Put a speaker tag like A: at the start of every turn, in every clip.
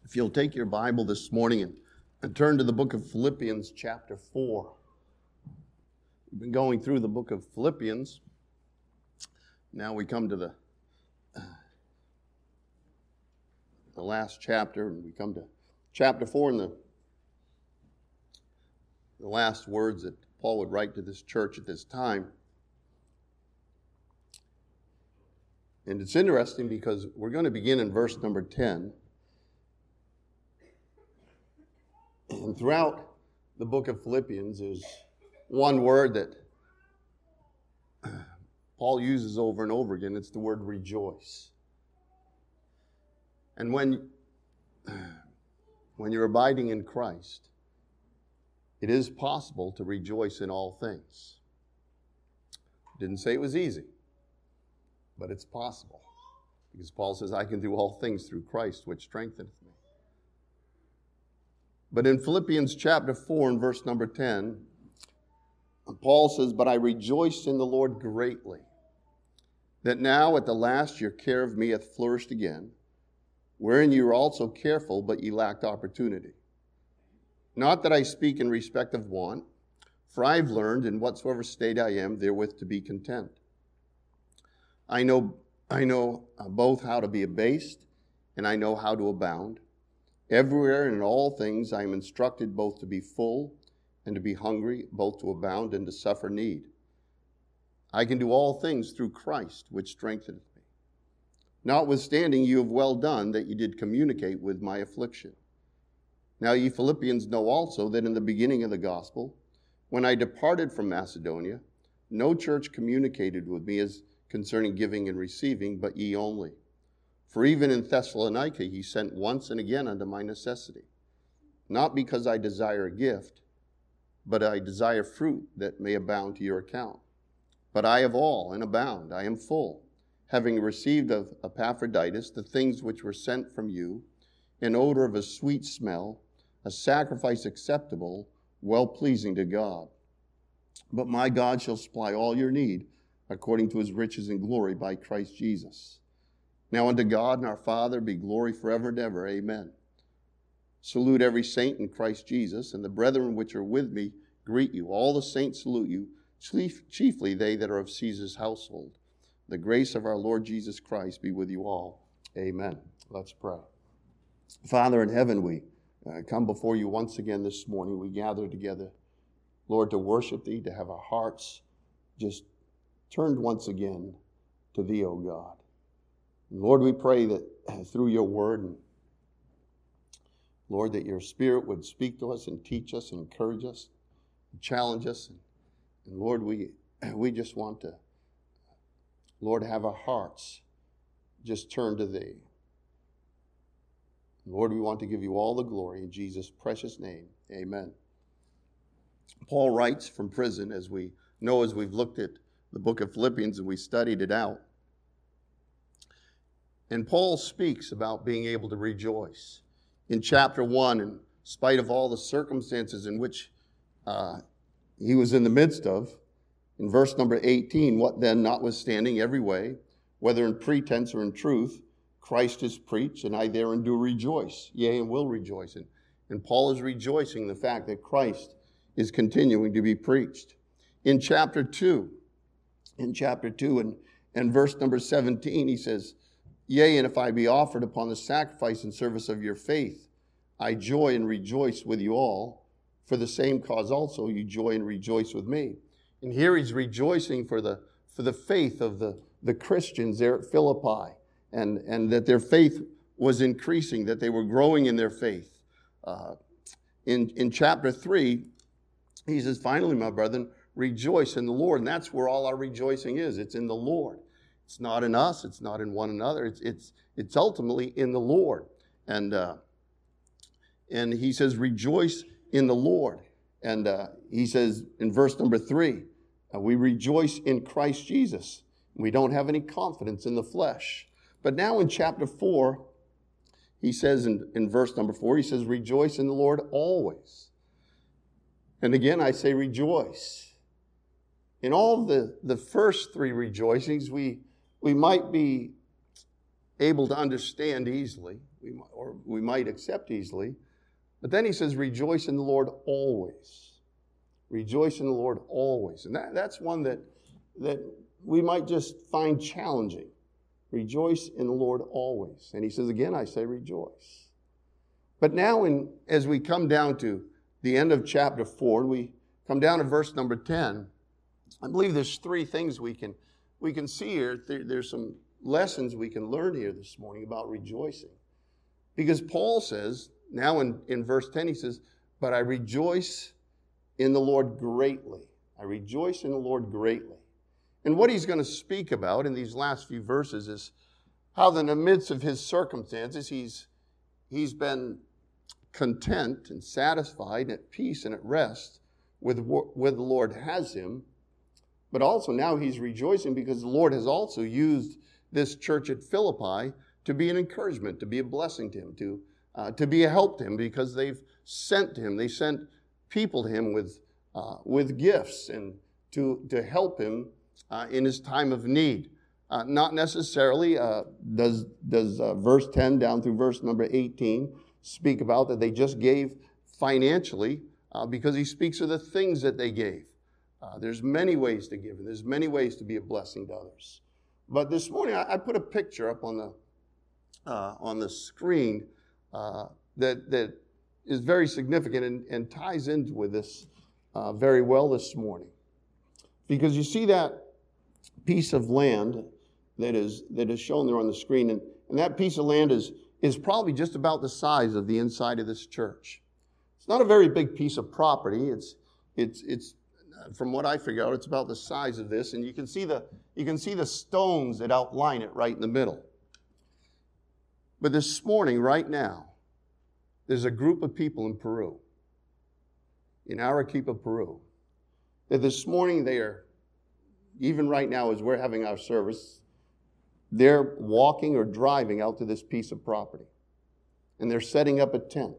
A: If you'll take your Bible this morning and turn to the book of Philippians chapter 4. We've been going through the book of Philippians. Now we come to the last chapter, and we come to chapter 4 and the last words that Paul would write to this church at this time. And it's interesting because we're going to begin in verse number 10. And throughout the book of Philippians, there's one word that Paul uses over and over again. It's the word rejoice. And when you're abiding in Christ, it is possible to rejoice in all things. Didn't say it was easy, but it's possible. Because Paul says, I can do all things through Christ, which strengtheneth me. But in Philippians chapter 4 and verse number 10, Paul says, But I rejoiced in the Lord greatly, that now at the last your care of me hath flourished again, wherein you were also careful, but ye lacked opportunity. Not that I speak in respect of want, for I have learned in whatsoever state I am therewith to be content. I know both how to be abased, and I know how to abound. Everywhere and in all things I am instructed both to be full and to be hungry, both to abound and to suffer need. I can do all things through Christ, which strengtheneth me. Notwithstanding, you have well done that you did communicate with my affliction. Now ye Philippians know also that in the beginning of the gospel, when I departed from Macedonia, no church communicated with me as concerning giving and receiving, but ye only. For even in Thessalonica he sent once and again unto my necessity, not because I desire a gift, but I desire fruit that may abound to your account. But I have all and abound, I am full, having received of Epaphroditus the things which were sent from you, an odor of a sweet smell, a sacrifice acceptable, well-pleasing to God. But my God shall supply all your need, according to his riches and glory by Christ Jesus. Now unto God and our Father be glory forever and ever. Amen. Salute every saint in Christ Jesus, and the brethren which are with me greet you. All the saints salute you, chiefly they that are of Caesar's household. The grace of our Lord Jesus Christ be with you all. Amen. Let's pray. Father in heaven, we come before you once again this morning. We gather together, Lord, to worship thee, to have our hearts just turned once again to thee, O God. And Lord, we pray that through your word, and Lord, that your Spirit would speak to us and teach us and encourage us and challenge us. And Lord, we just want to, Lord, have our hearts just turn to thee. Lord, we want to give you all the glory in Jesus' precious name. Amen. Paul writes from prison, as we know, as we've looked at the book of Philippians and we studied it out. And Paul speaks about being able to rejoice. In chapter 1, in spite of all the circumstances in which he was in the midst of, in verse number 18, what then, notwithstanding every way, whether in pretense or in truth, Christ is preached, and I therein do rejoice, yea, and will rejoice. And Paul is rejoicing in the fact that Christ is continuing to be preached. In chapter 2 and verse number 17, he says, Yea, and if I be offered upon the sacrifice and service of your faith, I joy and rejoice with you all. For the same cause also you joy and rejoice with me. And here he's rejoicing for the faith of the Christians there at Philippi, and that their faith was increasing, that they were growing in their faith. In chapter 3, he says, Finally, my brethren, rejoice in the Lord. And that's where all our rejoicing is. It's in the Lord. It's not in us. It's not in one another. It's ultimately in the Lord. And he says, rejoice in the Lord. And he says in verse number 3, we rejoice in Christ Jesus. We don't have any confidence in the flesh. But now in chapter 4, he says in verse number 4, he says, rejoice in the Lord always. And again, I say rejoice. In all the first three rejoicings, we might be able to understand easily, or we might accept easily. But then he says, rejoice in the Lord always. Rejoice in the Lord always. And that's one that we might just find challenging. Rejoice in the Lord always. And he says, again, I say rejoice. But now as we come down to the end of chapter 4, we come down to verse number 10, I believe there's three things we can see here. There's some lessons we can learn here this morning about rejoicing. Because Paul says, now in verse 10, he says, but I rejoice in the Lord greatly. I rejoice in the Lord greatly. And what he's going to speak about in these last few verses is how in the midst of his circumstances, he's been content and satisfied, at peace and at rest with where the Lord has him. But also now he's rejoicing because the Lord has also used this church at Philippi to be an encouragement, to be a blessing to him, to be a help to him, because they've sent to him. They sent people to him with gifts and to help him in his time of need. Not necessarily does verse 10 down through verse number 18 speak about that they just gave financially, because he speaks of the things that they gave. There's many ways to give, and there's many ways to be a blessing to others. But this morning I put a picture up on the screen that is very significant and ties into with this very well this morning. Because you see that piece of land that is shown there on the screen, and that piece of land is probably just about the size of the inside of this church. It's not a very big piece of property. It's from what I figure out, it's about the size of this, and you can see the stones that outline it right in the middle. But this morning, right now, there's a group of people in Peru, in Arequipa, Peru, that this morning they are, even right now as we're having our service, they're walking or driving out to this piece of property. And they're setting up a tent.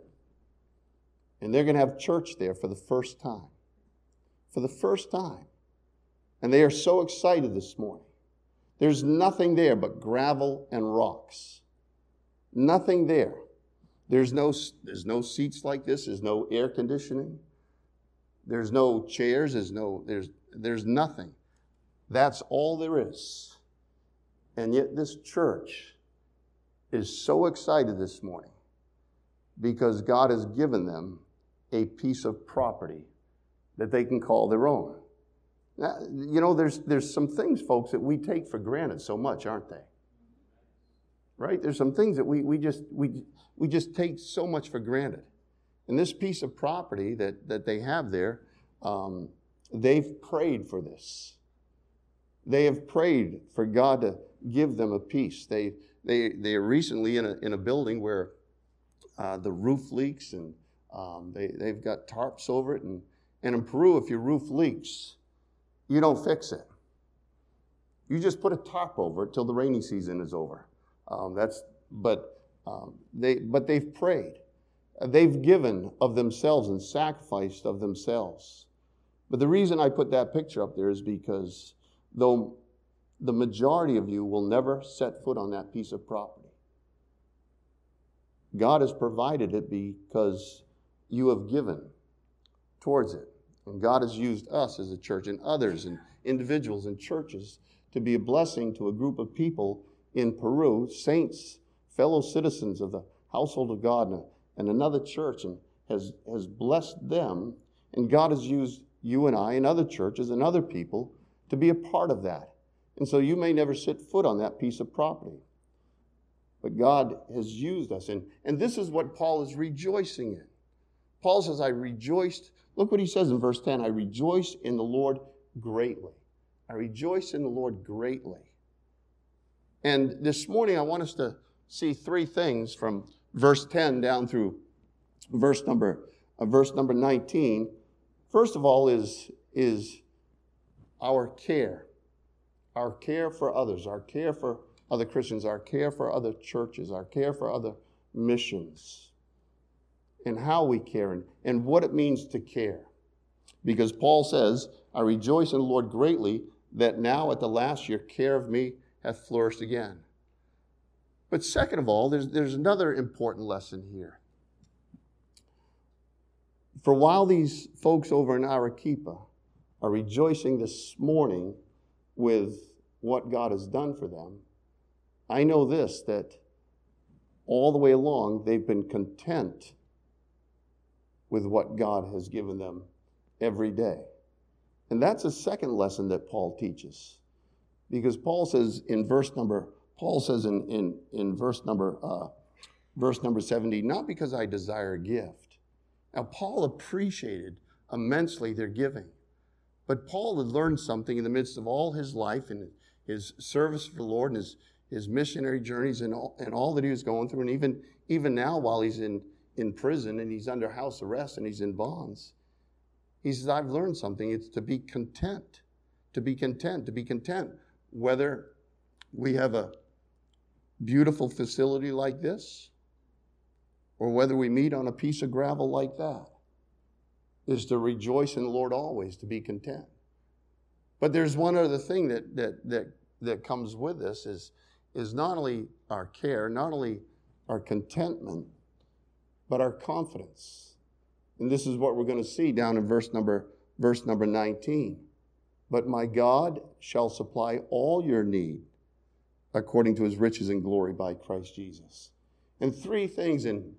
A: And they're going to have church there for the first time. For the first time. And they are so excited this morning. There's nothing there but gravel and rocks. Nothing there. There's no seats like this. There's no air conditioning. There's no chairs. There's nothing. That's all there is. And yet this church is so excited this morning because God has given them a piece of property that they can call their own. Now, you know, there's some things, folks, that we take for granted so much, aren't they? Right? There's some things that we just take so much for granted. And this piece of property that they have there, they've prayed for this. They have prayed for God to give them a piece. They are recently in a building where the roof leaks, and they've got tarps over it. And in Peru, if your roof leaks, you don't fix it. You just put a tarp over it till the rainy season is over. But they've prayed. They've given of themselves and sacrificed of themselves. But the reason I put that picture up there is because though the majority of you will never set foot on that piece of property, God has provided it because you have given towards it. And God has used us as a church and others and individuals and churches to be a blessing to a group of people in Peru, saints, fellow citizens of the household of God and another church, and has blessed them. And God has used you and I and other churches and other people to be a part of that. And so you may never set foot on that piece of property. But God has used us. And this is what Paul is rejoicing in. Paul says, I rejoiced. Look what he says in verse 10. I rejoice in the Lord greatly. I rejoice in the Lord greatly. And this morning I want us to see three things from verse 10 down through verse number 19. First of all is our care for others, our care for other Christians, our care for other churches, our care for other missions, and how we care and what it means to care. Because Paul says, I rejoice in the Lord greatly that now at the last your care of me hath flourished again. But second of all, there's another important lesson here. For while these folks over in Arequipa are rejoicing this morning with what God has done for them, I know this, that all the way along they've been content with what God has given them every day. And that's a second lesson that Paul teaches. Because Paul says in verse number 70, not because I desire a gift. Now, Paul appreciated immensely their giving. But Paul had learned something in the midst of all his life and his service for the Lord and his missionary journeys and all that he was going through. And even now while he's in prison and he's under house arrest and he's in bonds, he says, I've learned something. It's to be content. To be content. To be content. Whether we have a beautiful facility like this, or whether we meet on a piece of gravel like that, is to rejoice in the Lord always, to be content. But there's one other thing that comes with this is not only our care, not only our contentment, but our confidence. And this is what we're going to see down in verse number 19. But my God shall supply all your need according to his riches and glory by Christ Jesus. And three things, and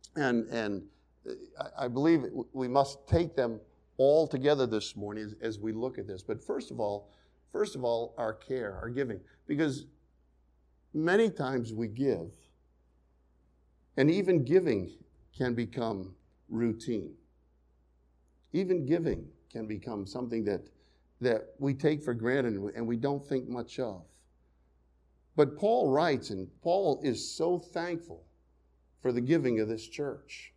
A: I believe we must take them all together this morning as we look at this. But first of all, our care, our giving. Because many times we give, and even giving can become routine. Even giving can become something that we take for granted and we don't think much of. But Paul writes, and Paul is so thankful for the giving of this church.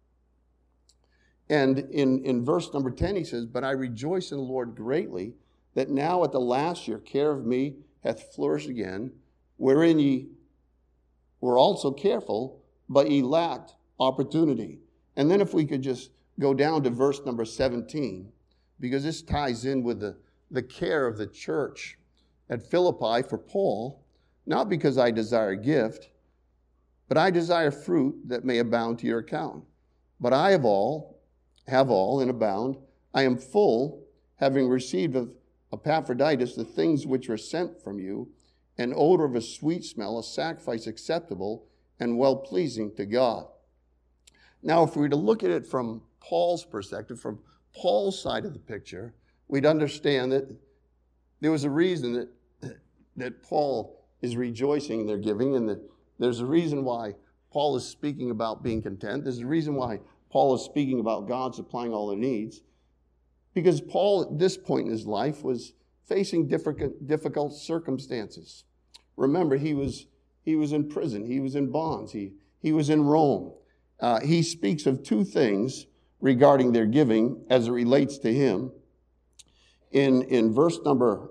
A: And in verse number 10 he says, but I rejoice in the Lord greatly, that now at the last your care of me hath flourished again, wherein ye were also careful, but ye lacked opportunity. And then if we could just go down to verse number 17, because this ties in with the care of the church at Philippi for Paul, not because I desire a gift, but I desire fruit that may abound to your account. But I have all and abound. I am full, having received of Epaphroditus the things which were sent from you, an odor of a sweet smell, a sacrifice acceptable and well-pleasing to God. Now, if we were to look at it from Paul's perspective, from Paul's side of the picture, we'd understand that there was a reason that Paul is rejoicing in their giving, and that there's a reason why Paul is speaking about being content. There's a reason why Paul is speaking about God supplying all their needs. Because Paul, at this point in his life, was facing difficult circumstances. Remember, he was in prison. He was in bonds. He was in Rome. He speaks of two things regarding their giving as it relates to him. In verse number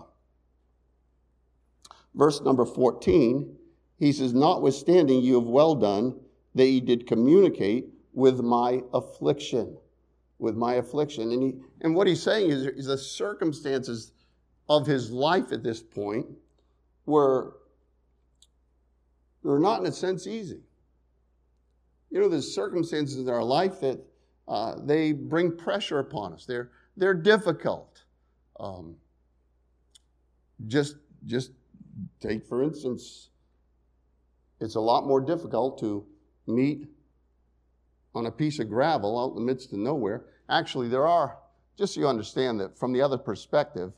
A: 14, he says, notwithstanding you have well done that ye did communicate with my affliction. With my affliction. And what he's saying is the circumstances of his life at this point were not in a sense easy. You know, there's circumstances in our life that they bring pressure upon us. They're difficult. Just take, for instance, it's a lot more difficult to meet on a piece of gravel out in the midst of nowhere. Actually, there are, just so you understand that from the other perspective,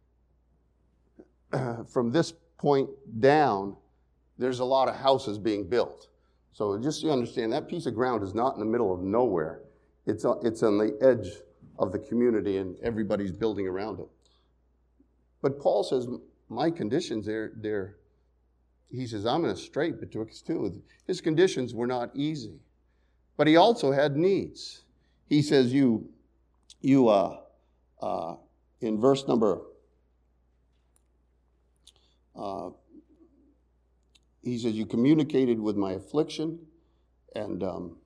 A: from this point down, there's a lot of houses being built. So just so you understand, that piece of ground is not in the middle of nowhere. It's on the edge of the community, and everybody's building around it. But Paul says, my conditions, he says, I'm in a strait betwixt two. His conditions were not easy. But he also had needs. He says, in verse number, he says, you communicated with my affliction, and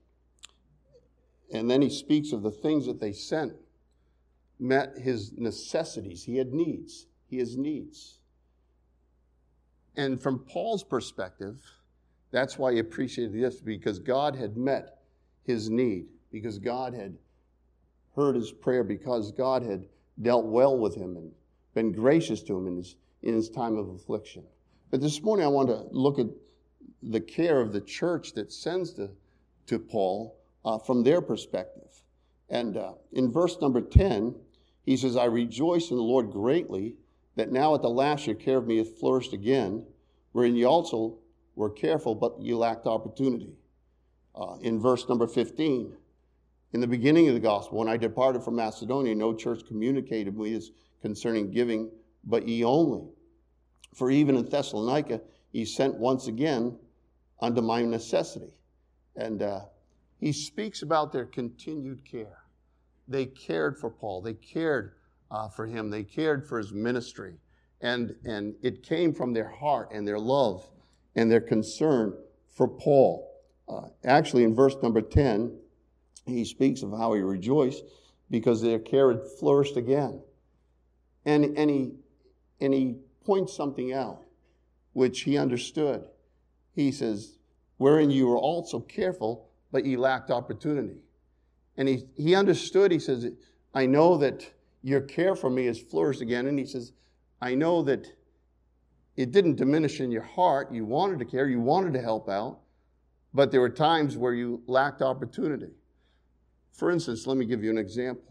A: then he speaks of the things that they sent met his necessities. He had needs. He has needs. And from Paul's perspective, That's why he appreciated this, because God had met his need, because God had heard his prayer, because God had dealt well with him and been gracious to him in his time of affliction. But this morning I want to look at the care of the church that sends to Paul from their perspective. And in verse number 10, he says, I rejoice in the Lord greatly that now at the last your care of me hath flourished again, wherein ye also were careful, but ye lacked opportunity. In verse number 15, in the beginning of the gospel, when I departed from Macedonia, no church communicated with us concerning giving, but ye only. For even in Thessalonica, ye sent once again unto my necessity. And he speaks about their continued care. They cared for Paul. They cared for him. They cared for his ministry. And it came from their heart and their love and their concern for Paul. Actually, in verse number 10, he speaks of how he rejoiced because their care had flourished again. And he points something out, which he understood. He says, wherein you were also careful, but ye lacked opportunity. And he understood, he says, I know that your care for me has flourished again. And he says, I know that it didn't diminish in your heart. You wanted to care, you wanted to help out, but there were times where you lacked opportunity. For instance, let me give you an example.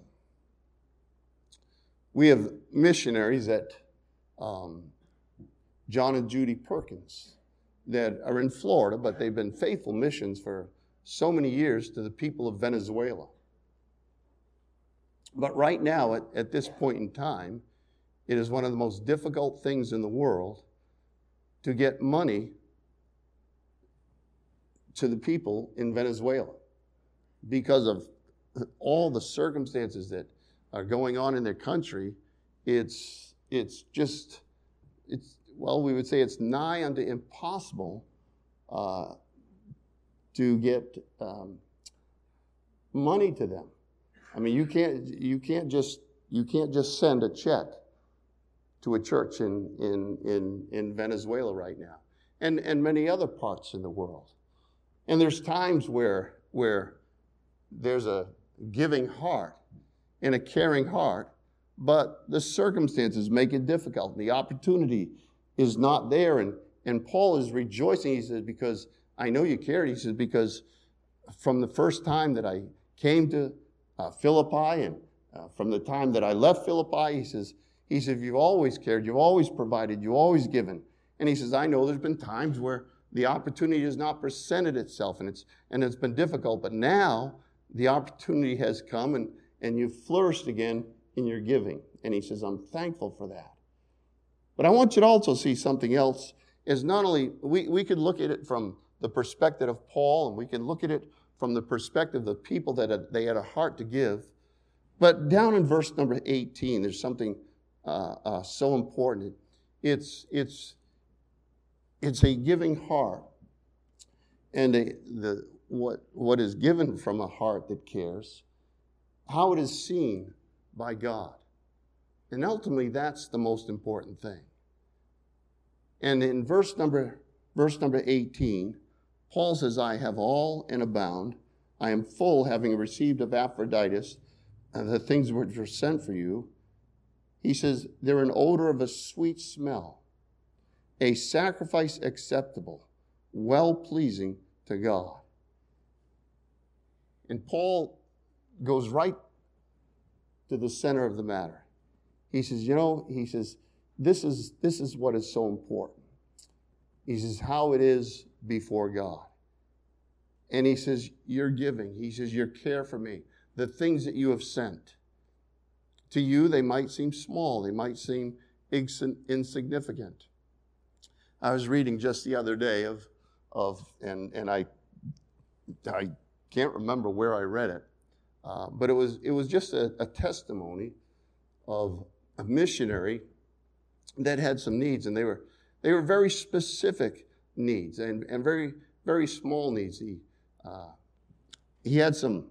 A: We have missionaries at John and Judy Perkins that are in Florida, but they've been faithful missions for so many years to the people of Venezuela. But right now, at this point in time, it is one of the most difficult things in the world to get money to the people in Venezuela because of all the circumstances that are going on in their country. It's we would say it's nigh unto impossible to get money to them. I mean, you can't just send a check to a church in Venezuela right now, and many other parts in the world. And there's times where there's a giving heart and a caring heart, but the circumstances make it difficult. The opportunity is not there, and Paul is rejoicing. He says, because I know you cared. He says, because from the first time that I came to Philippi and from the time that I left Philippi, he says, you've always cared, you've always provided, you've always given. And he says, I know there's been times where the opportunity has not presented itself and it's been difficult, but now the opportunity has come and you've flourished again in your giving. And he says, I'm thankful for that. But I want you to also see something else, is not only, we could look at it from the perspective of Paul, and we can look at it from the perspective of the people that they had a heart to give. But down in verse number 18, there's something so important. It's a giving heart, and what is given from a heart that cares, how it is seen by God. And ultimately, that's the most important thing. And in verse number 18, Paul says, I have all and abound. I am full, having received of Epaphroditus the things which were sent for you. He says, they're an odor of a sweet smell, a sacrifice acceptable, well-pleasing to God. And Paul goes right to the center of the matter. He says, this is what is so important. He says, how it is before God. And he says, your giving. He says, your care for me. The things that you have sent. To you, they might seem small. They might seem insignificant. I was reading just the other day and I can't remember where I read it, but it was just a testimony of a missionary that had some needs, and they were very specific needs and very, very small needs. He had some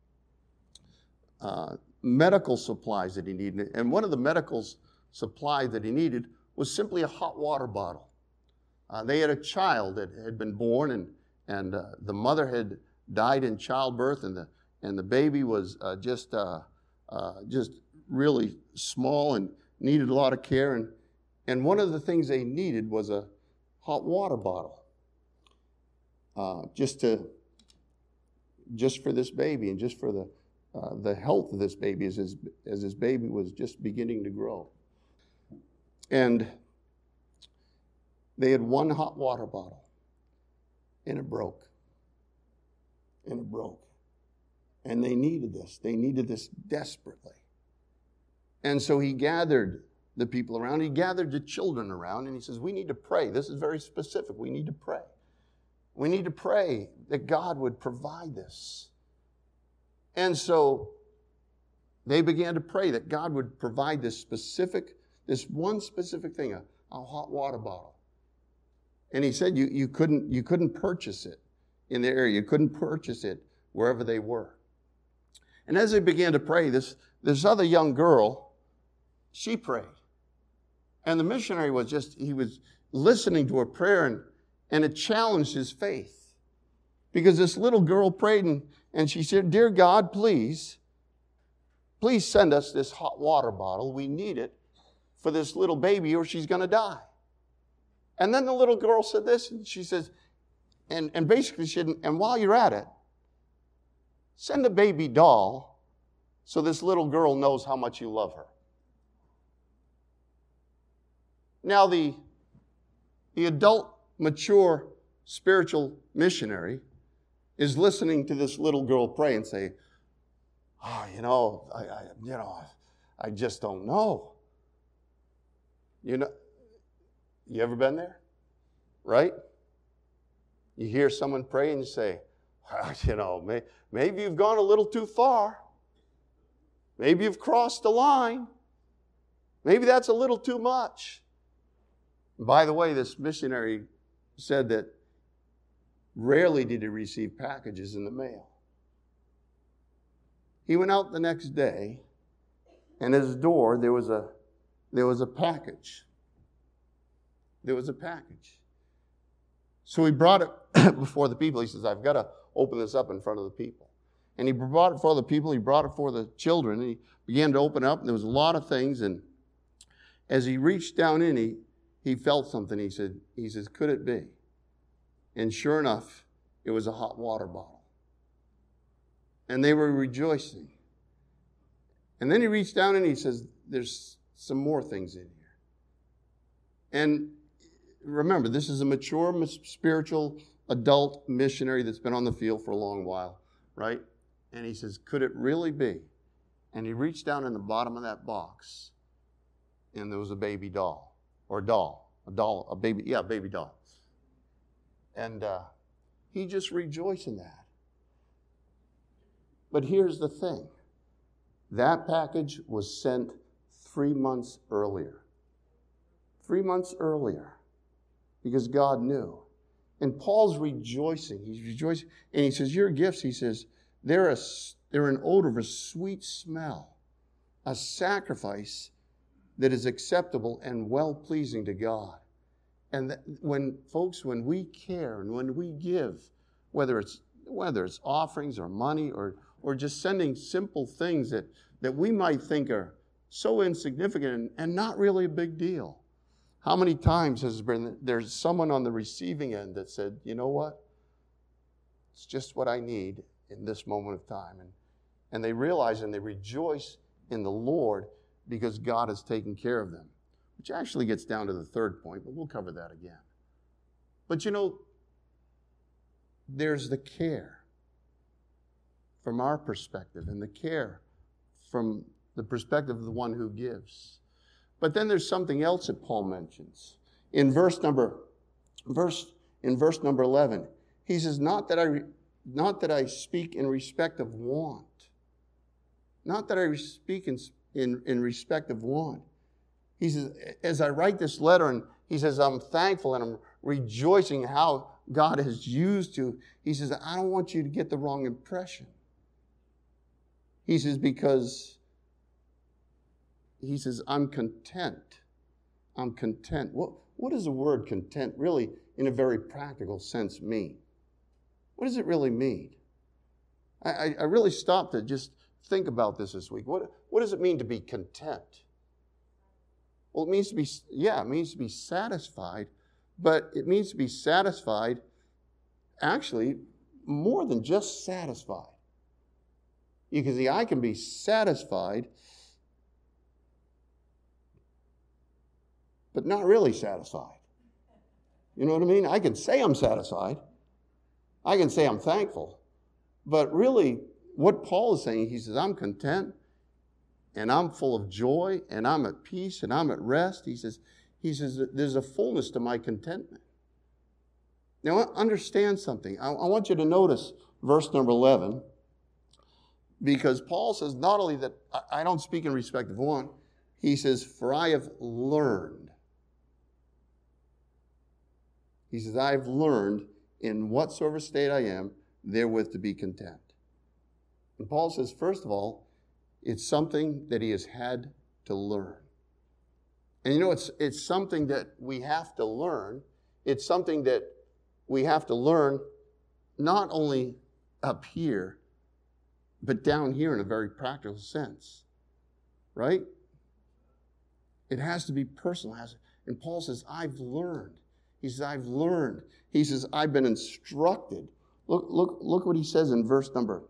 A: medical supplies that he needed, and one of the medical supplies that he needed was simply a hot water bottle. They had a child that had been born, and the mother had died in childbirth, and the baby was just really small and needed a lot of care. And one of the things they needed was a hot water bottle, just for this baby and just for the health of this baby as his baby was just beginning to grow. And they had one hot water bottle, and it broke. And they needed this. They needed this desperately. And so he gathered the people around. He gathered the children around, and he says, we need to pray. This is very specific. We need to pray. We need to pray that God would provide this. And so they began to pray that God would provide this one specific thing, a hot water bottle. And he said you couldn't purchase it in the area. You couldn't purchase it wherever they were. And as they began to pray, this other young girl, she prayed. And the missionary he was listening to her prayer, and it challenged his faith. Because this little girl prayed, and she said, dear God, please send us this hot water bottle. We need it for this little baby, or she's going to die. And then the little girl said this, and she says, and basically she said, and while you're at it, send a baby doll so this little girl knows how much you love her. Now the adult, mature, spiritual missionary is listening to this little girl pray and say, I just don't know. You ever been there? Right? You hear someone pray and you say, maybe you've gone a little too far. Maybe you've crossed the line. Maybe that's a little too much. By the way, this missionary said that rarely did he receive packages in the mail. He went out the next day, and at his door there was a package. There was a package. So he brought it before the people. He says, I've got to open this up in front of the people. And he brought it for the people. He brought it for the children. And he began to open up, and there was a lot of things. And as he reached down in, he felt something. He says, could it be? And sure enough, it was a hot water bottle. And they were rejoicing. And then he reached down and he says, there's some more things in here. And remember, this is a mature, spiritual, adult missionary that's been on the field for a long while, right? And he says, could it really be? And he reached down in the bottom of that box, and there was a baby doll, or a baby doll. And he just rejoiced in that. But here's the thing. That package was sent 3 months earlier. 3 months earlier. Because God knew. And Paul's rejoicing. He's rejoicing. And he says, your gifts, he says, they're an odor of a sweet smell. A sacrifice that is acceptable and well-pleasing to God. And when we care and when we give, whether it's offerings or money or just sending simple things that we might think are so insignificant and not really a big deal. How many times there's someone on the receiving end that said, you know what? It's just what I need in this moment of time. And they realize and they rejoice in the Lord because God has taken care of them. Which actually gets down to the third point, but we'll cover that again. But there's the care from our perspective and the care from the perspective of the one who gives. But then there's something else that Paul mentions. In verse number 11, he says, not that I speak in respect of want. Not that I speak in respect of want. He says, as I write this letter, and he says, I'm thankful and I'm rejoicing how God has used you. He says, I don't want you to get the wrong impression. He says, I'm content. I'm content. what does the word content really, in a very practical sense, mean? What does it really mean? I really stopped to just think about this week. What does it mean to be content? Well, it means to be satisfied, but it means to be satisfied, actually, more than just satisfied. You can see, I can be satisfied, but not really satisfied. You know what I mean? I can say I'm satisfied. I can say I'm thankful. But really, what Paul is saying, he says, I'm content, and I'm full of joy, and I'm at peace, and I'm at rest. He says, there's a fullness to my contentment. Now, understand something. I want you to notice verse number 11, because Paul says not only that I don't speak in respect of one, he says, for I have learned. He says, I have learned in whatsoever state I am, therewith to be content. And Paul says, first of all, it's something that he has had to learn. And you know, it's something that we have to learn. It's something that we have to learn not only up here, but down here in a very practical sense. Right? It has to be personal. And Paul says, I've learned. He says, I've learned. He says, I've been instructed. Look what he says in verse number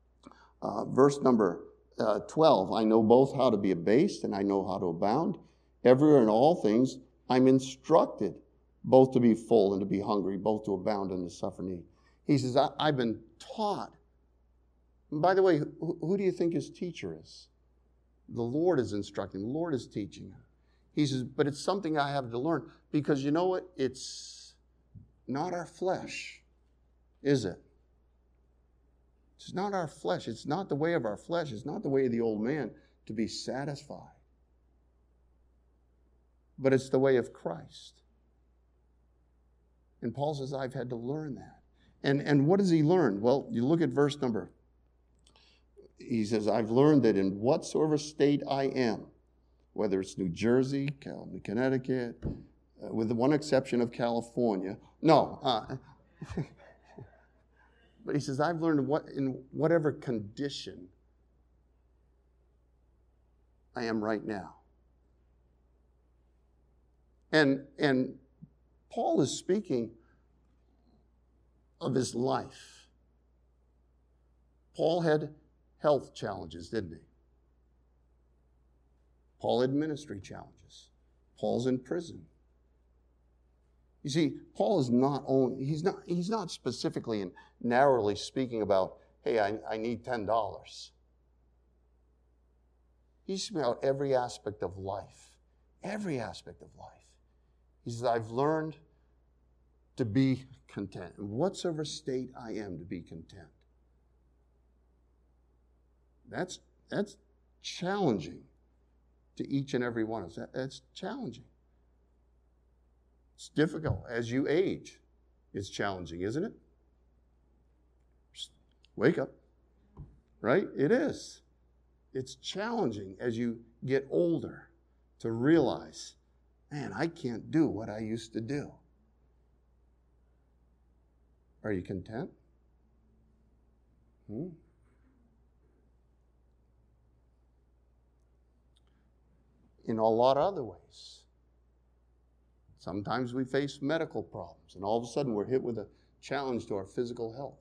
A: 12. I know both how to be abased and I know how to abound. Everywhere in all things, I'm instructed both to be full and to be hungry, both to abound and to suffer need. He says, I've been taught. And by the way, who do you think his teacher is? The Lord is instructing. The Lord is teaching him. He says, but it's something I have to learn, because you know what? It's not our flesh, is it? It's not our flesh. It's not the way of our flesh. It's not the way of the old man to be satisfied. But it's the way of Christ. And Paul says, I've had to learn that. And what does he learn? Well, you look at verse number. He says, I've learned that in whatsoever state I am, whether it's New Jersey, Connecticut, with the one exception of California. No. But he says, I've learned in whatever condition I am right now. And Paul is speaking of his life. Paul had health challenges, didn't he? Paul had ministry challenges. Paul's in prison. You see, Paul is not only, he's not specifically and narrowly speaking about, hey, I need $10. He's speaking about every aspect of life. Every aspect of life. He says, I've learned to be content. In whatsoever state I am, to be content. That's challenging to each and every one of us. That's challenging. It's difficult. As you age, it's challenging, isn't it? Wake up. Right? It is. It's challenging as you get older to realize, man, I can't do what I used to do. Are you content? In a lot of other ways. Sometimes we face medical problems, and all of a sudden we're hit with a challenge to our physical health.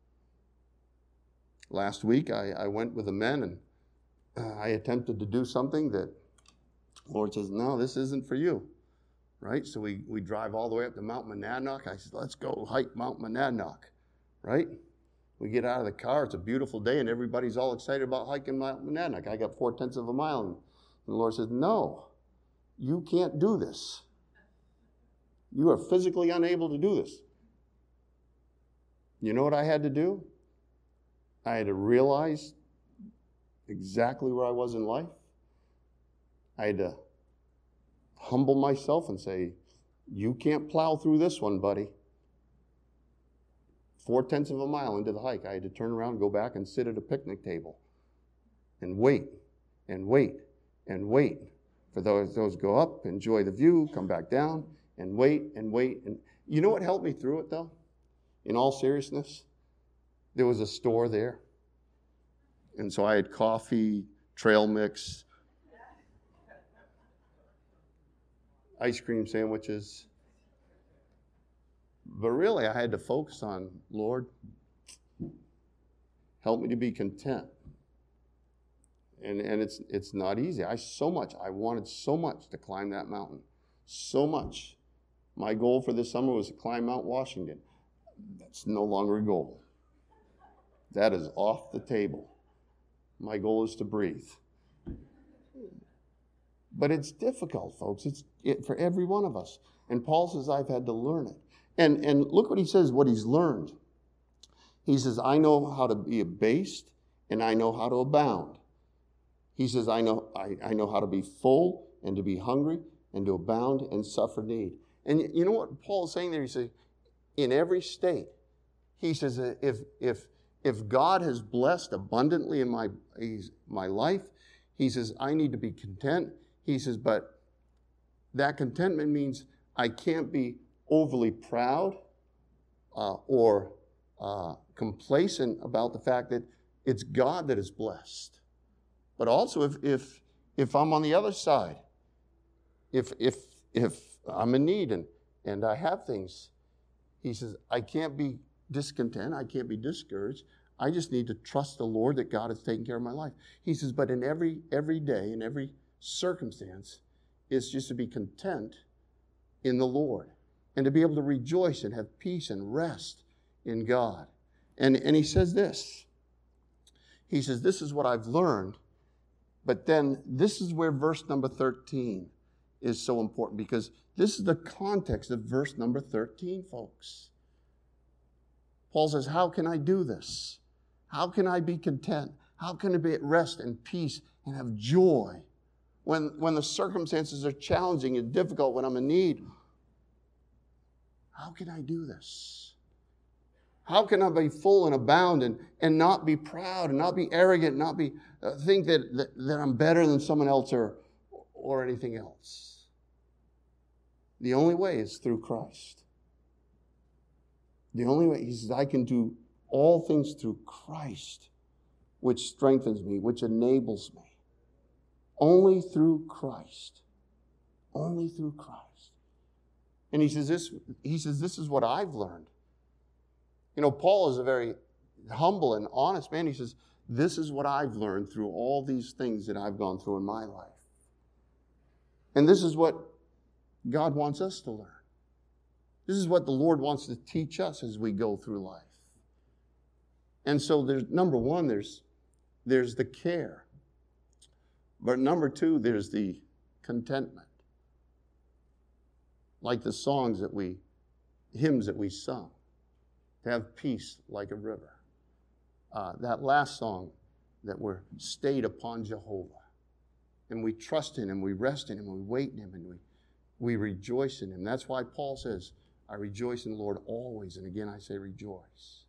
A: Last week I went with the men, and I attempted to do something that the Lord says, no, this isn't for you. Right? So we drive all the way up to Mount Monadnock. I said, let's go hike Mount Monadnock. Right? We get out of the car. It's a beautiful day, and everybody's all excited about hiking Mount Monadnock. I got 0.4 of a mile, and the Lord says, no, you can't do this. You are physically unable to do this. You know what I had to do? I had to realize exactly where I was in life. I had to humble myself and say, you can't plow through this one, buddy. 0.4 of a mile into the hike, I had to turn around and go back and sit at a picnic table and wait and wait and wait for those go up, enjoy the view, come back down, and wait and wait. And you know what helped me through it, though? In all seriousness, there was a store there. And so I had coffee, trail mix, ice cream sandwiches. But really, I had to focus on, Lord, help me to be content. And it's not easy. I wanted so much to climb that mountain. So much. My goal for this summer was to climb Mount Washington. That's no longer a goal. That is off the table. My goal is to breathe. But it's difficult, folks. It's for every one of us. And Paul says, I've had to learn it. And look what he says, what he's learned. He says, I know how to be abased, and I know how to abound. He says, I know how to be full and to be hungry and to abound and suffer need. And you know what Paul is saying there? He says, in every state, he says, if God has blessed abundantly in my life, he says, I need to be content. He says, but that contentment means I can't be overly proud or complacent about the fact that it's God that is blessed. But also, if I'm on the other side, if I'm in need and I have things, he says, I can't be discontent, I can't be discouraged. I just need to trust the Lord that God is taking care of my life. He says, but in every day, in every circumstance, it's just to be content in the Lord and to be able to rejoice and have peace and rest in God. And he says this. He says, this is what I've learned. But then this is where verse number 13 is so important, because this is the context of verse number 13, folks. Paul says, how can I do this? How can I be content? How can I be at rest and peace and have joy when the circumstances are challenging and difficult, when I'm in need? How can I do this? How can I be full and abound and not be proud and not be arrogant, not be think that I'm better than someone else or anything else? The only way is through Christ. The only way, he says, I can do all things through Christ, which strengthens me, which enables me. Only through Christ. Only through Christ. And he says, this is what I've learned. You know, Paul is a very humble and honest man. He says, this is what I've learned through all these things that I've gone through in my life. And this is what God wants us to learn. This is what the Lord wants to teach us as we go through life. And so there's, number one, there's the care. But number two, there's the contentment. Like the hymns that we sung. To have peace like a river. That last song that we're stayed upon Jehovah. And we trust in Him, we rest in Him, we wait in Him, and we rejoice in Him. That's why Paul says, I rejoice in the Lord always. And again, I say rejoice.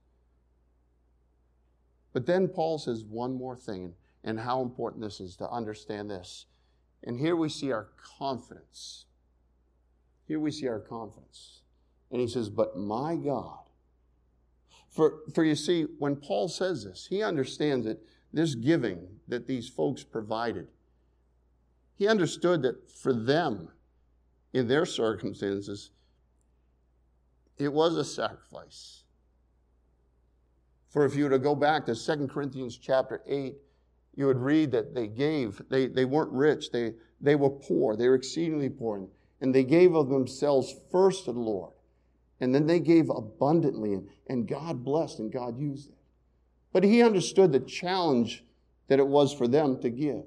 A: But then Paul says one more thing, and how important this is to understand this. And here we see our confidence. Here we see our confidence. And he says, but my God. For you see, when Paul says this, he understands that this giving that these folks provided, he understood that for them, in their circumstances, it was a sacrifice. For if you were to go back to 2 Corinthians chapter 8, you would read that they gave. They weren't rich. They were poor. They were exceedingly poor. And they gave of themselves first to the Lord. And then they gave abundantly. And God blessed and God used it. But he understood the challenge that it was for them to give.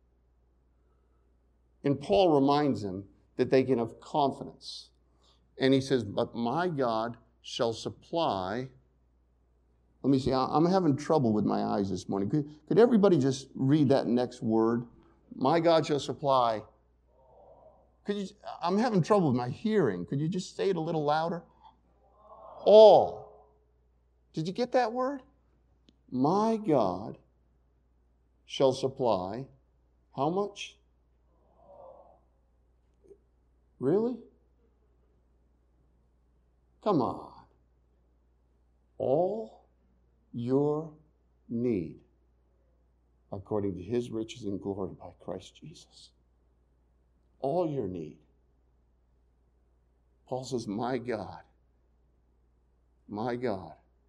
A: And Paul reminds them that they can have confidence. And he says, but my God shall supply. Let me see, I'm having trouble with my eyes this morning. Could everybody just read that next word? My God shall supply. I'm having trouble with my hearing. Could you just say it a little louder? All. Did you get that word? My God shall supply. How much? Really? Come on. All your need according to his riches and glory by Christ Jesus. All your need. Paul says, my God. My God.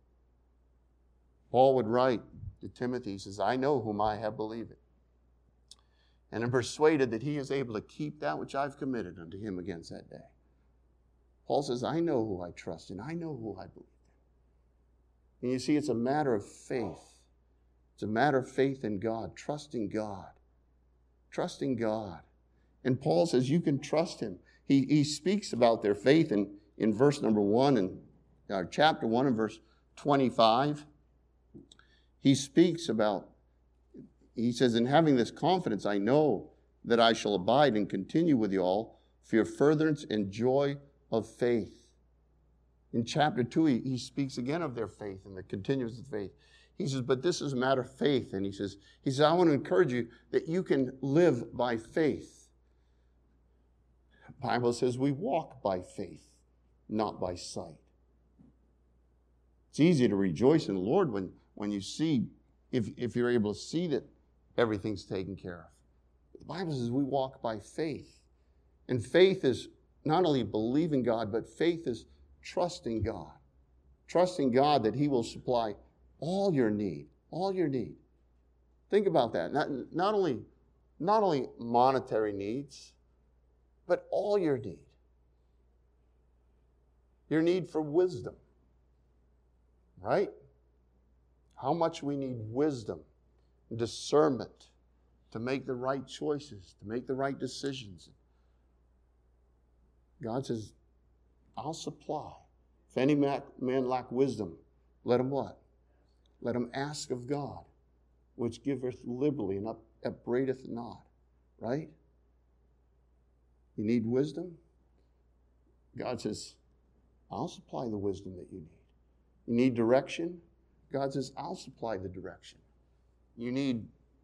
A: Paul would write to Timothy, he says, I know whom I have believed, and am persuaded that he is able to keep that which I've committed unto him against that day. Paul says, I know who I trust in. I know who I believe in. And you see, it's a matter of faith. It's a matter of faith in God, trusting God. Trusting God. And Paul says you can trust him. He speaks about their faith in verse number 1 in chapter 1 and verse 25. He speaks about, he says, in having this confidence, I know that I shall abide and continue with you all for your furtherance and joy of faith. In chapter 2, he speaks again of their faith and the continuance of faith. He says, but this is a matter of faith. And he says, I want to encourage you that you can live by faith. The Bible says we walk by faith, not by sight. It's easy to rejoice in the Lord when you see, if you're able to see that everything's taken care of. The Bible says we walk by faith. And faith is not only believing God, but faith is trusting God. Trusting God that he will supply all your need. All your need. Think about that. Not only monetary needs, but all your need. Your need for wisdom. Right? How much we need wisdom, discernment to make the right choices, to make the right decisions. God says, I'll supply. If any man lack wisdom, let him what? Let him ask of God, which giveth liberally and upbraideth not. Right? You need wisdom? God says, I'll supply the wisdom that you need. You need direction? God says, I'll supply the direction. You need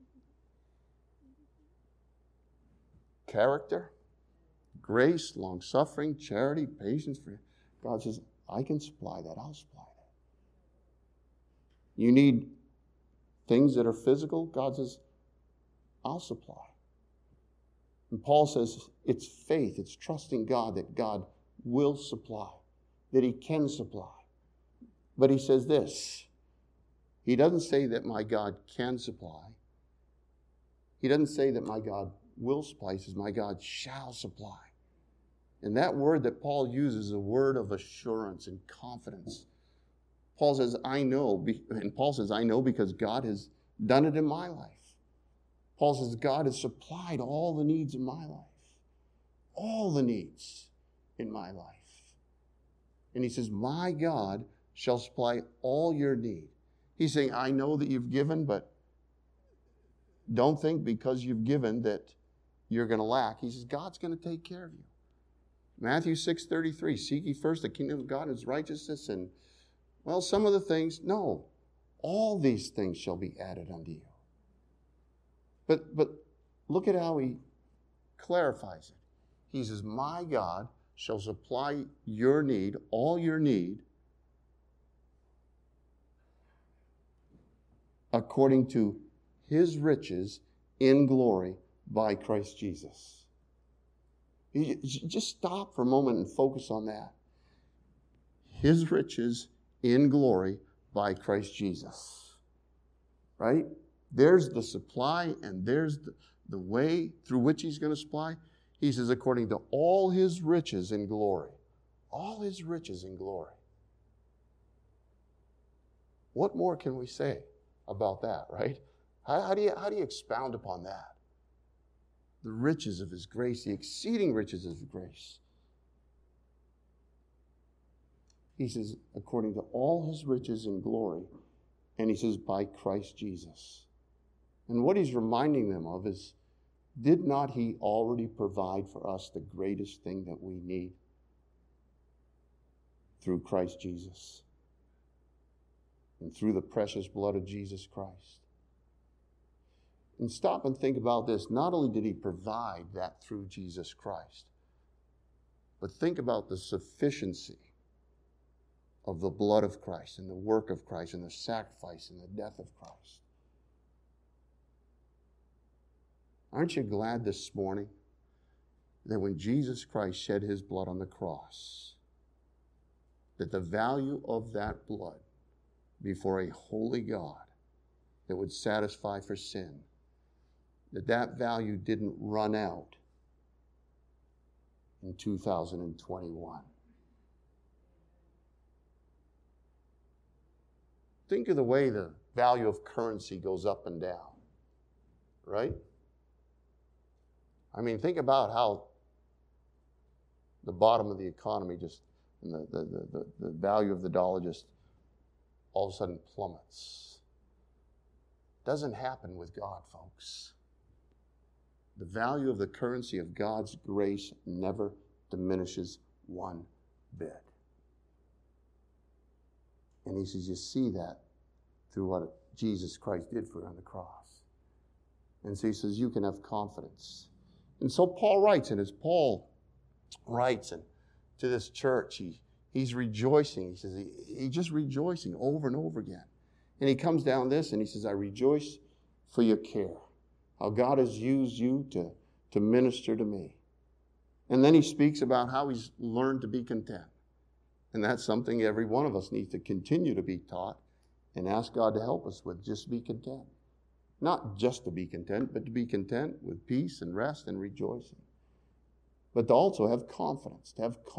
A: character, grace, long-suffering, charity, patience. God says, I can supply that. I'll supply that. You need things that are physical? God says, I'll supply. And Paul says it's faith, it's trusting God that God will supply, that he can supply. But he says this, he doesn't say that my God can supply. He doesn't say that my God will supply. He says my God shall supply. And that word that Paul uses is a word of assurance and confidence. Paul says, I know, and Paul says, I know because God has done it in my life. Paul says, God has supplied all the needs in my life. All the needs in my life. And he says, my God shall supply all your need. He's saying, I know that you've given, but don't think because you've given that you're going to lack. He says, God's going to take care of you. Matthew 6:33, seek ye first the kingdom of God and his righteousness, and, well, some of the things, no. All these things shall be added unto you. But look at how he clarifies it. He says, my God shall supply your need, all your need, according to his riches in glory by Christ Jesus. You just stop for a moment and focus on that. His riches in glory by Christ Jesus. Right? There's the supply and there's the way through which he's going to supply. He says, according to all his riches in glory. All his riches in glory. What more can we say about that, right? How do you expound upon that? The riches of his grace, the exceeding riches of his grace. He says, according to all his riches in glory. And he says, by Christ Jesus. And what he's reminding them of is, did not he already provide for us the greatest thing that we need? Through Christ Jesus. And through the precious blood of Jesus Christ. And stop and think about this. Not only did he provide that through Jesus Christ, but think about the sufficiency of the blood of Christ and the work of Christ and the sacrifice and the death of Christ. Aren't you glad this morning that when Jesus Christ shed his blood on the cross, that the value of that blood before a holy God that would satisfy for sin, that value didn't run out in 2021? Think of the way the value of currency goes up and down, right? I mean, think about how the bottom of the economy just, and the value of the dollar just all of a sudden plummets. Doesn't happen with God, folks. The value of the currency of God's grace never diminishes one bit. And he says, you see that through what Jesus Christ did for you on the cross. And so he says, you can have confidence. And so Paul writes, and as Paul writes and to this church, he's rejoicing. He says, he's just rejoicing over and over again. And he comes down this and he says, I rejoice for your care, how God has used you to minister to me. And then he speaks about how he's learned to be content. And that's something every one of us needs to continue to be taught and ask God to help us with. Just be content. Not just to be content, but to be content with peace and rest and rejoicing. But to also have confidence,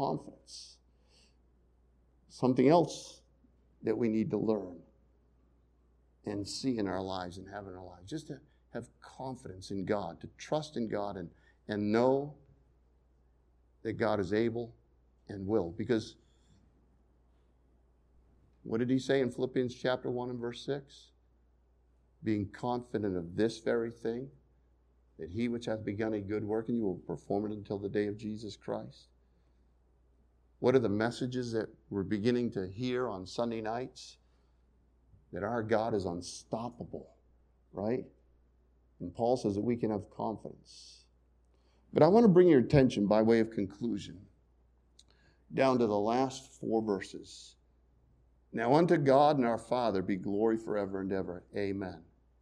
A: Something else that we need to learn and see in our lives and have in our lives. Just to have confidence in God, to trust in God and know that God is able and will. Because what did he say in Philippians chapter 1 and verse 6? Being confident of this very thing, that he which hath begun a good work in you will perform it until the day of Jesus Christ. What are the messages that we're beginning to hear on Sunday nights? That our God is unstoppable, right? And Paul says that we can have confidence. But I want to bring your attention by way of conclusion down to the last 4 verses. Now unto God and our Father be glory forever and ever. Amen.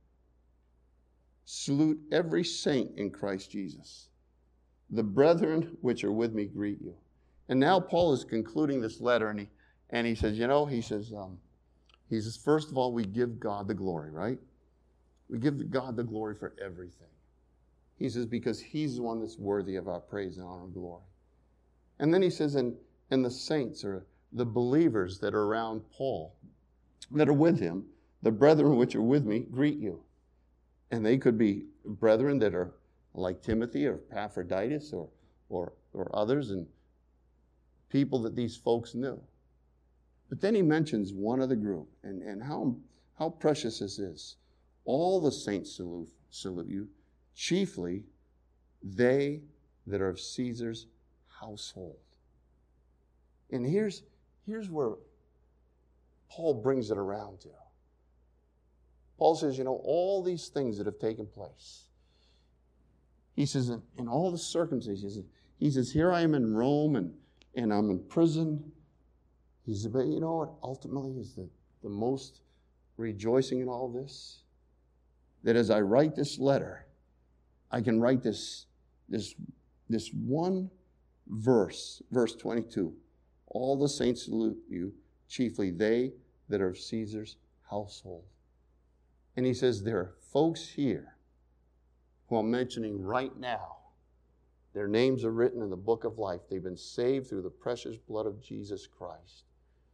A: Salute every saint in Christ Jesus. The brethren which are with me greet you. And now Paul is concluding this letter, and he says, he says, first of all, we give God the glory, right? We give God the glory for everything. He says, because he's the one that's worthy of our praise and honor and glory. And then he says, and the saints, or the believers that are around Paul, that are with him, the brethren which are with me, greet you. And they could be brethren that are like Timothy or Epaphroditus or others, and people that these folks knew. But then he mentions one other group, and how precious this is. All the saints salute you, chiefly they that are of Caesar's household. And here's where Paul brings it around to. Paul says, all these things that have taken place. He says, in all the circumstances, he says, here I am in Rome and I'm in prison. He said, but you know what ultimately is the most rejoicing in all this? That as I write this letter, I can write this one verse, verse 22. All the saints salute you, chiefly they that are of Caesar's household. And he says, there are folks here who I'm mentioning right now. Their names are written in the book of life. They've been saved through the precious blood of Jesus Christ.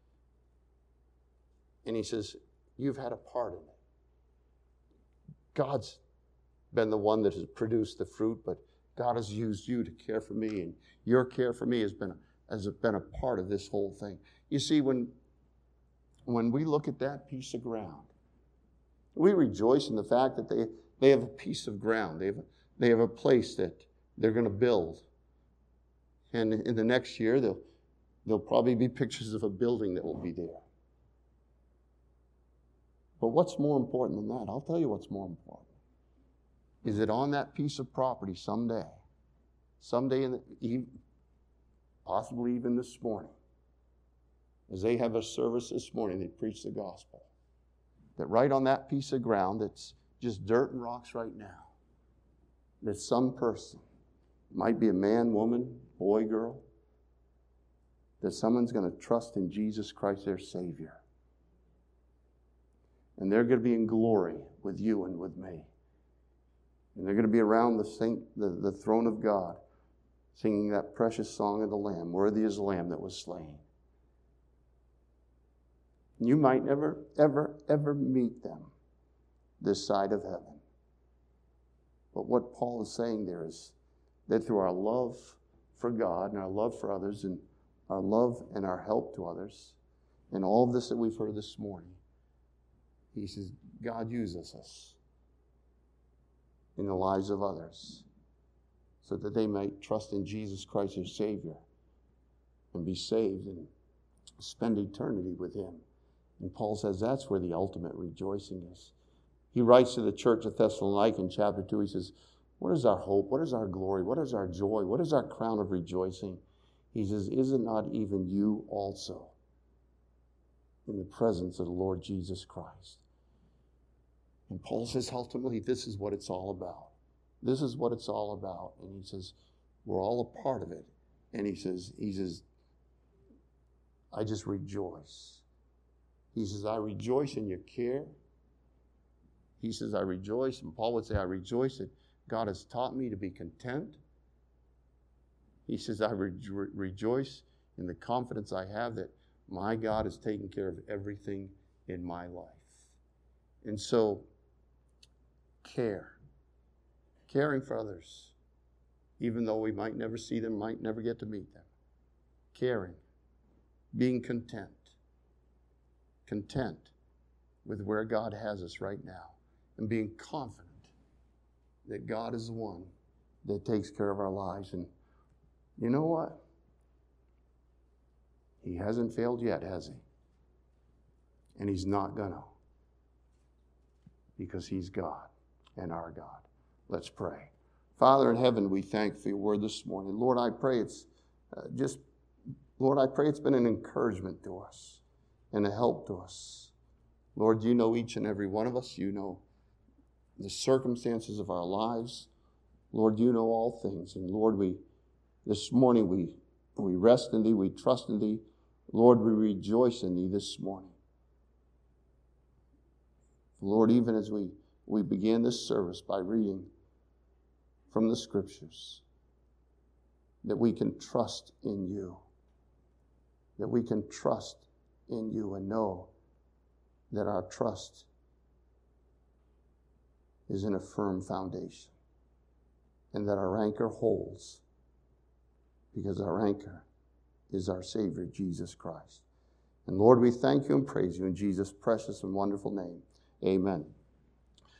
A: And he says, you've had a part in it. God's been the one that has produced the fruit, but God has used you to care for me, and your care for me has been a part of this whole thing. You see, when we look at that piece of ground, we rejoice in the fact that they have a piece of ground. They have a place that they're going to build. And in the next year, there'll probably be pictures of a building that will be there. But what's more important than that? I'll tell you what's more important. Is that on that piece of property someday possibly even this morning, as they have a service this morning, they preach the gospel. That right on that piece of ground that's just dirt and rocks right now, that some person, might be a man, woman, boy, girl, that someone's going to trust in Jesus Christ, their Savior. And they're going to be in glory with you and with me. And they're going to be around the throne of God, singing that precious song of the Lamb, worthy is the Lamb that was slain. You might never, ever, ever meet them this side of heaven. But what Paul is saying there is that through our love for God and our love for others and our love and our help to others and all of this that we've heard this morning, he says, God uses us in the lives of others so that they might trust in Jesus Christ as Savior and be saved and spend eternity with Him. And Paul says that's where the ultimate rejoicing is. He writes to the church of Thessalonica in chapter 2, he says, what is our hope? What is our glory? What is our joy? What is our crown of rejoicing? He says, is it not even you also in the presence of the Lord Jesus Christ? And Paul says, ultimately, this is what it's all about. This is what it's all about. And he says, we're all a part of it. And he says, I just rejoice. He says, I rejoice in your care. He says, I rejoice. And Paul would say, I rejoice that God has taught me to be content. He says, I rejoice in the confidence I have that my God is taking care of everything in my life. And so, caring for others, even though we might never see them, might never get to meet them. Caring, being content with where God has us right now, and being confident that God is the one that takes care of our lives. And you know what? He hasn't failed yet, has he? And he's not gonna, because he's God and our God. Let's pray. Father in heaven, we thank you for your word this morning. Lord, I pray it's been an encouragement to us and a help to us. Lord, you know each and every one of us. You know the circumstances of our lives. Lord, you know all things. And Lord, this morning we rest in thee, we trust in thee. Lord, we rejoice in thee this morning. Lord, even as we began this service by reading from the Scriptures, that we can trust in you. That we can trust in you and know that our trust is in a firm foundation and that our anchor holds because our anchor is our Savior, Jesus Christ. And Lord, we thank you and praise you in Jesus' precious and wonderful name. Amen.